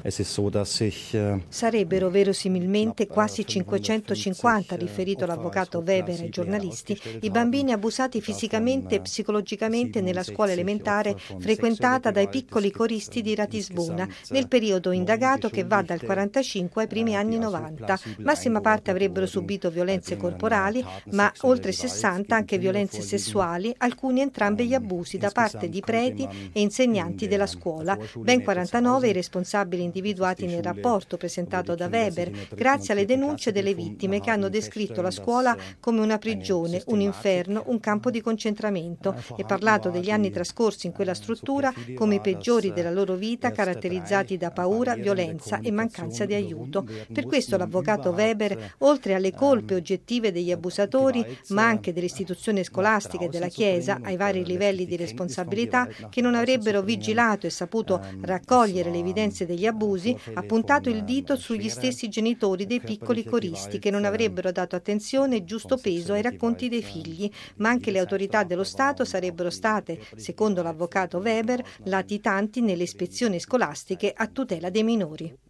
Sarebbero verosimilmente quasi 550, riferito l'avvocato Weber ai giornalisti, i bambini abusati fisicamente e psicologicamente nella scuola elementare frequentata dai piccoli coristi di Ratisbona nel periodo indagato che va dal 45 ai primi anni 90. Massima parte avrebbero subito violenze corporali, ma oltre 60 anche violenze sessuali, alcuni entrambi gli abusi da parte di preti e insegnanti della scuola. Ben 49 i responsabili individuati nel rapporto presentato da Weber, grazie alle denunce delle vittime che hanno descritto la scuola come una prigione, un inferno, un campo di concentramento e parlato degli anni trascorsi in quella struttura come i peggiori della loro vita, caratterizzati da paura, violenza e mancanza di aiuto. Per questo l'avvocato Weber, oltre alle colpe oggettive degli abusatori, ma anche delle istituzioni scolastiche e della Chiesa, ai vari livelli di responsabilità, che non avrebbero vigilato e saputo raccogliere le evidenze degli abusi, ha puntato il dito sugli stessi genitori dei piccoli coristi che non avrebbero dato attenzione e giusto peso ai racconti dei figli, ma anche le autorità dello Stato sarebbero state, secondo l'avvocato Weber, latitanti nelle ispezioni scolastiche a tutela dei minori.